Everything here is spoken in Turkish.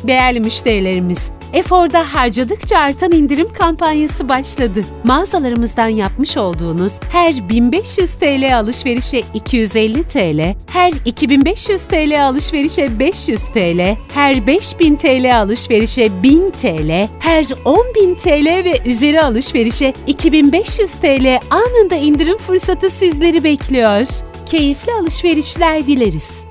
Değerli müşterilerimiz, Efor'da harcadıkça artan indirim kampanyası başladı. Mağazalarımızdan yapmış olduğunuz her 1500 TL alışverişe 250 TL, her 2500 TL alışverişe 500 TL, her 5000 TL alışverişe 1000 TL, her 10.000 TL ve üzeri alışverişe 2500 TL anında indirim fırsatı sizleri bekliyor. Keyifli alışverişler dileriz.